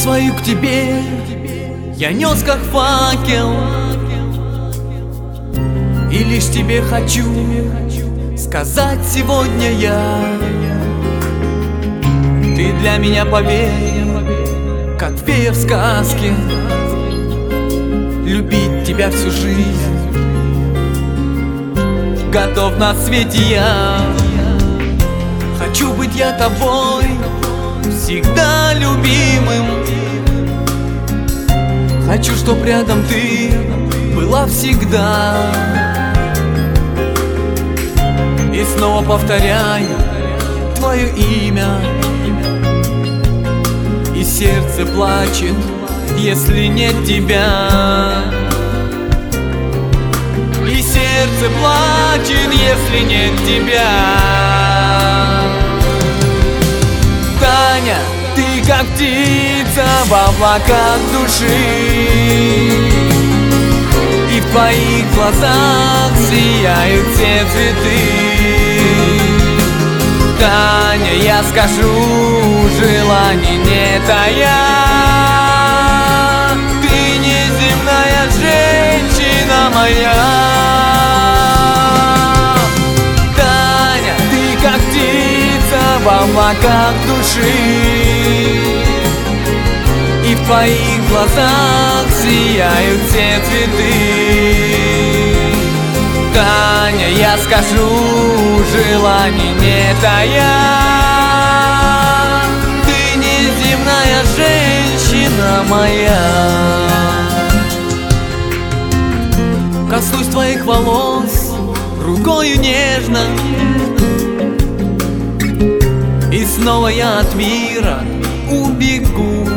свою к тебе я нес как факел, и лишь тебе хочу сказать сегодня я: ты для меня, поверь, как фея в сказке. Любить тебя всю жизнь готов на свете я. Хочу быть я тобой всегда любимым. Хочу, чтоб рядом ты была всегда. И снова повторяю твое имя, и сердце плачет, если нет тебя. И сердце плачет, если нет тебя. Таня, ты как птица в облаках души, и в твоих глазах сияют все цветы. Таня, я скажу, желание не тая, ты неземная женщина моя. Таня, ты как птица в облаках души, и в твоих глазах сияют все цветы. Таня, я скажу, желание не тая, ты неземная женщина моя. Коснусь твоих волос рукою нежно, и снова я от мира убегу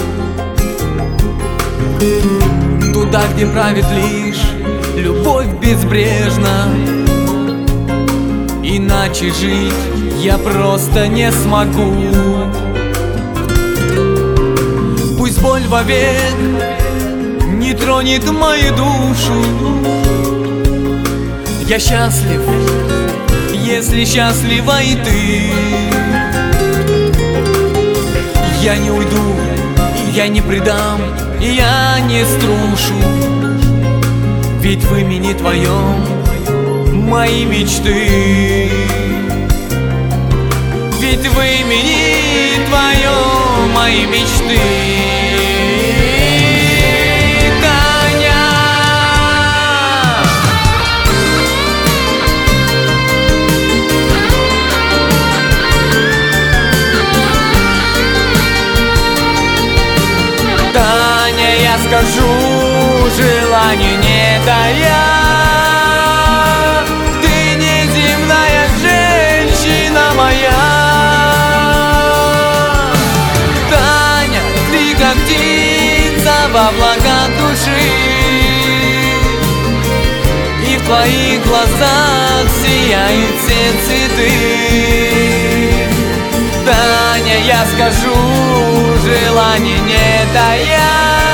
туда, где правит лишь любовь безбрежна. Иначе жить я просто не смогу. Пусть боль вовек не тронет мою душу. Я счастлив, если счастлива и ты. Я не уйду, я не предам, я не струшу. Ведь в имени твоем мои мечты. Ведь в имени твоем мои мечты. Таня, Таня, я скажу, желанию не тая, ты неземная женщина моя. Таня, ты как птица в облаках души, и в твоих глазах сияют все цветы. Таня, я скажу, желание не тая,